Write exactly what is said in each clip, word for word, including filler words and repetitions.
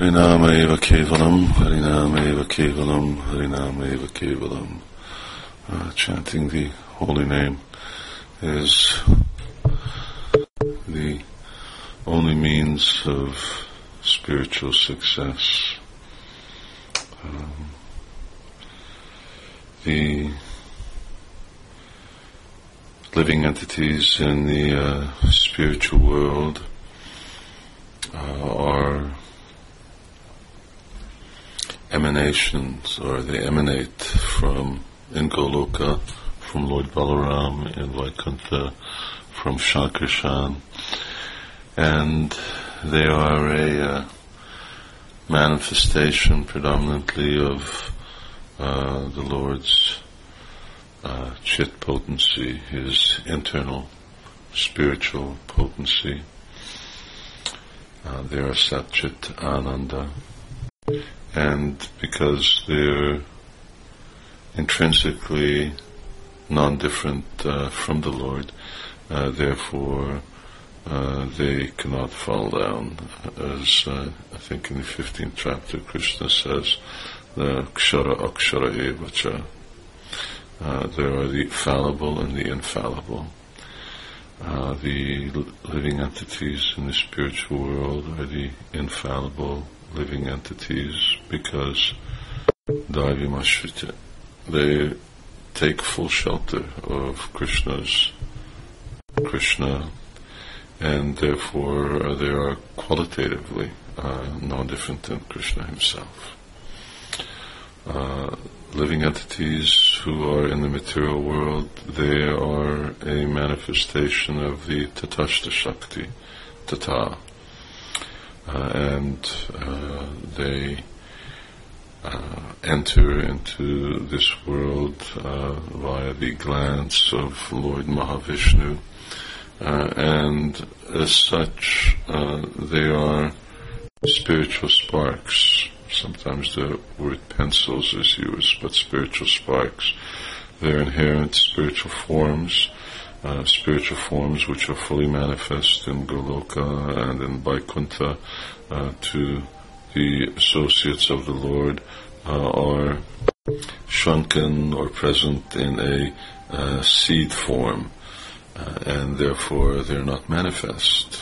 Harinama eva kevalam, Harinama eva kevalam, Harinama eva kevalam. Uh, chanting the holy name is the only means of spiritual success. Um, the living entities in the uh, spiritual world uh, are emanations, or they emanate from, in Goloka, from Lord Balaram, in Vaikuntha, from Shankarshan, and they are a uh, manifestation predominantly of uh, the Lord's uh, chit potency, his internal spiritual potency. Uh, they are Sat Chit Ananda. And because they're intrinsically non-different uh, from the Lord, uh, therefore uh, they cannot fall down. As uh, I think in the fifteenth chapter Krishna says, the Kshara Akshara Evacha. Uh, there are the fallible and the infallible. Uh, the living entities in the spiritual world are the infallible living entities because Daivimashrita, they take full shelter of Krishna's Krishna, and therefore uh, they are qualitatively uh, no different than Krishna himself. Uh, living entities who are in the material world, they are a manifestation of the Tatashta Shakti, Tata. Uh, and uh, they uh, enter into this world uh, via the glance of Lord Mahavishnu, uh, and as such uh, they are spiritual sparks. Sometimes the word pencils is used, but spiritual sparks. They're inherent spiritual forms, Uh, spiritual forms which are fully manifest in Goloka and in Vaikuntha uh, to the associates of the Lord uh, are shrunken or present in a uh, seed form, uh, and therefore they're not manifest.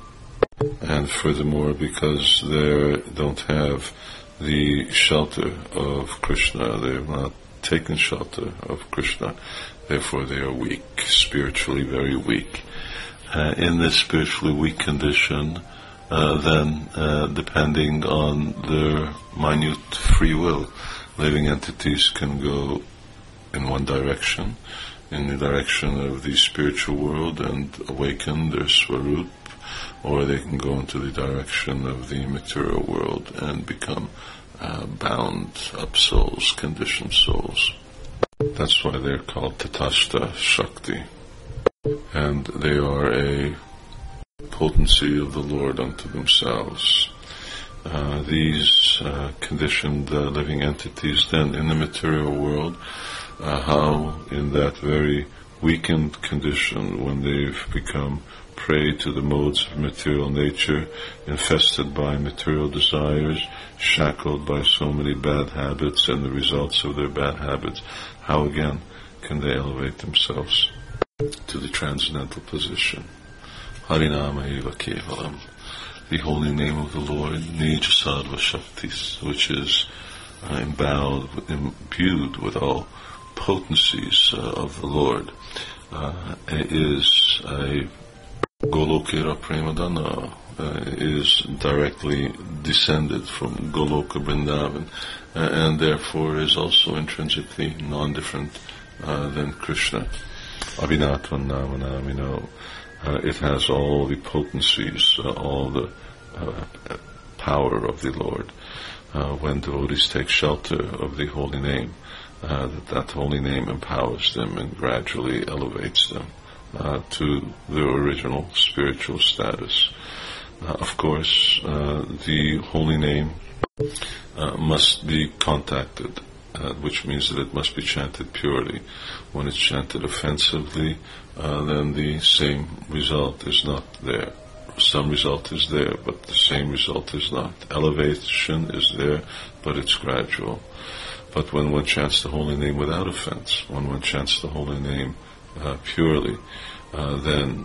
And furthermore, because they don't have the shelter of Krishna, they have not taken shelter of Krishna, therefore they are weak, spiritually very weak. Uh, in this spiritually weak condition, uh, then uh, depending on their minute free will, living entities can go in one direction, in the direction of the spiritual world and awaken their Swarup, or they can go into the direction of the material world and become uh, bound up souls, conditioned souls. That's why they're called Tatashta Shakti, and they are a potency of the Lord unto themselves. Uh, these uh, conditioned uh, living entities then in the material world, uh, how in that very weakened condition, when they've become prey to the modes of material nature, infested by material desires, shackled by so many bad habits and the results of their bad habits, how again can they elevate themselves to the transcendental position? Harinama eva kevalam, the holy name of the Lord, Nija Sattva Shaktis, which is uh, imbued, imbued with all potencies uh, of the Lord, uh, is a Golokera Premadana, uh, is directly descended from Goloka Vrindavan, uh, and therefore is also intrinsically non-different uh, than Krishna. Abhinatva Namanamino, uh, it has all the potencies, uh, all the uh, power of the Lord. Uh, when devotees take shelter of the holy name, uh, that, that holy name empowers them and gradually elevates them Uh, to their original spiritual status. Uh, of course, uh, the holy name uh, must be contacted, uh, which means that it must be chanted purely. When it's chanted offensively, uh, then the same result is not there. some result is there, but the same result is not. Elevation is there, but it's gradual. But when one chants the holy name without offense, when one chants the holy name uh, purely, uh, then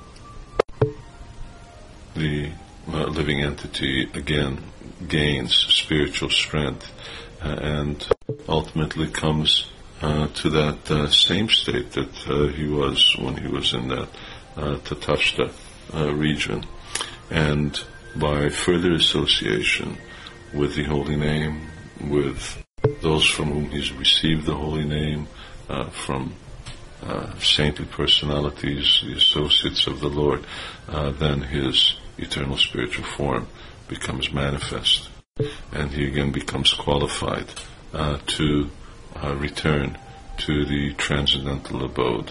the uh, living entity again gains spiritual strength uh, and ultimately comes uh, to that uh, same state that uh, he was when he was in that uh, Tatashta uh, region. And by further association with the holy name, with those from whom he's received the holy name, uh, from uh, saintly personalities, the associates of the Lord, uh, then his eternal spiritual form becomes manifest, and he again becomes qualified uh, to uh, return to the transcendental abode,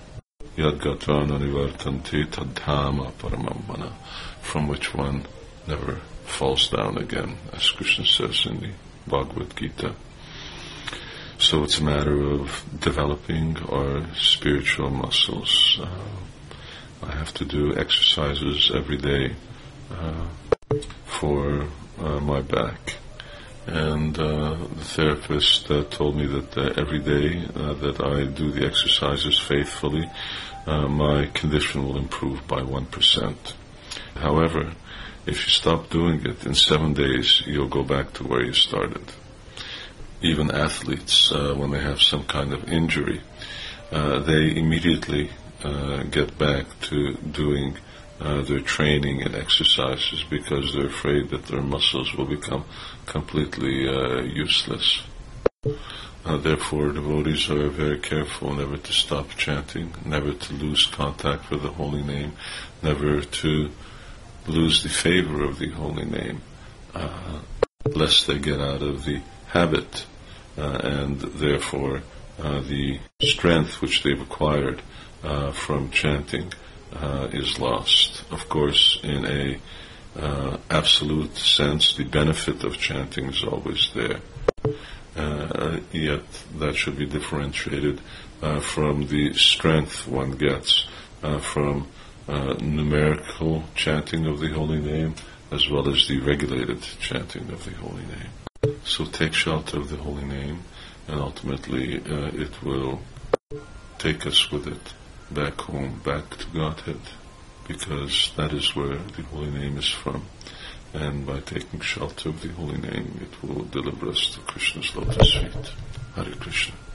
from which one never falls down again, as Krishna says in the Bhagavad Gita. So it's a matter of developing our spiritual muscles. Uh, I have to do exercises every day uh, for uh, my back. And uh, the therapist uh, told me that uh, every day uh, that I do the exercises faithfully, uh, my condition will improve by one percent. However, if you stop doing it, in seven days you'll go back to where you started. Even athletes, uh, when they have some kind of injury, uh, they immediately uh, get back to doing uh, their training and exercises because they're afraid that their muscles will become completely uh, useless. Uh, therefore, devotees are very careful never to stop chanting, never to lose contact with the holy name, never to lose the favor of the holy name, uh, lest they get out of the habit, uh, and therefore uh, the strength which they've acquired uh, from chanting uh, is lost. Of course, in a uh, absolute sense, the benefit of chanting is always there. Uh, yet that should be differentiated uh, from the strength one gets uh, from uh, numerical chanting of the holy name, as well as the regulated chanting of the holy name. So take shelter of the holy name, and ultimately uh, it will take us with it back home, back to Godhead, because that is where the holy name is from. And by taking shelter of the holy name, it will deliver us to Krishna's lotus feet. Hare Krishna.